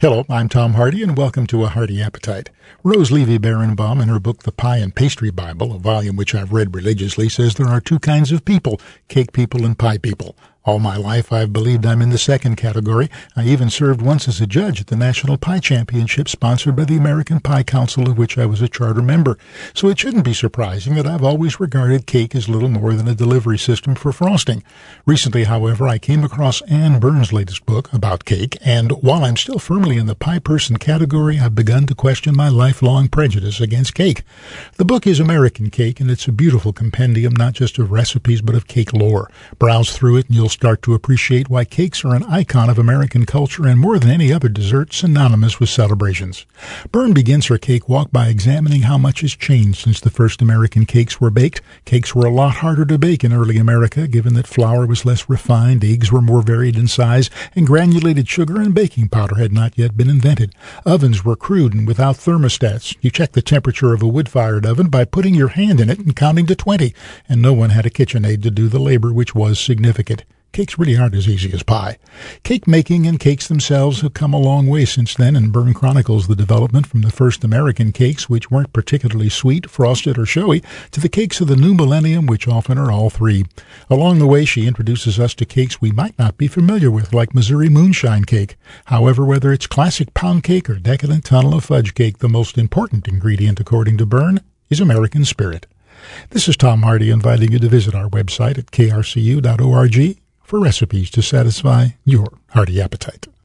Hello, I'm Tom Hardy, and welcome to A Hearty Appetite. Rose Levy-Berenbaum, in her book The Pie and Pastry Bible, a volume which I've read religiously, says there are two kinds of people, cake people and pie people. All my life I've believed I'm in the second category. I even served once as a judge at the National Pie Championship sponsored by the American Pie Council, of which I was a charter member. So it shouldn't be surprising that I've always regarded cake as little more than a delivery system for frosting. Recently, however, I came across Ann Byrne's latest book about cake, and while I'm still firmly in the pie person category, I've begun to question my lifelong prejudice against cake. The book is American Cake, and it's a beautiful compendium not just of recipes but of cake lore. Browse through it and you'll start to appreciate why cakes are an icon of American culture and more than any other dessert synonymous with celebrations. Byrne begins her cake walk by examining how much has changed since the first American cakes were baked. Cakes were a lot harder to bake in early America, given that flour was less refined, eggs were more varied in size, and granulated sugar and baking powder had not yet been invented. Ovens were crude and without thermostats. You checked the temperature of a wood-fired oven by putting your hand in it and counting to 20, and no one had a KitchenAid to do the labor, which was significant. Cakes really aren't as easy as pie. Cake making and cakes themselves have come a long way since then, and Byrne chronicles the development from the first American cakes, which weren't particularly sweet, frosted, or showy, to the cakes of the new millennium, which often are all three. Along the way, she introduces us to cakes we might not be familiar with, like Missouri moonshine cake. However, whether it's classic pound cake or decadent tunnel of fudge cake, the most important ingredient, according to Byrne, is American spirit. This is Tom Hardy inviting you to visit our website at krcu.org for recipes to satisfy your hearty appetite.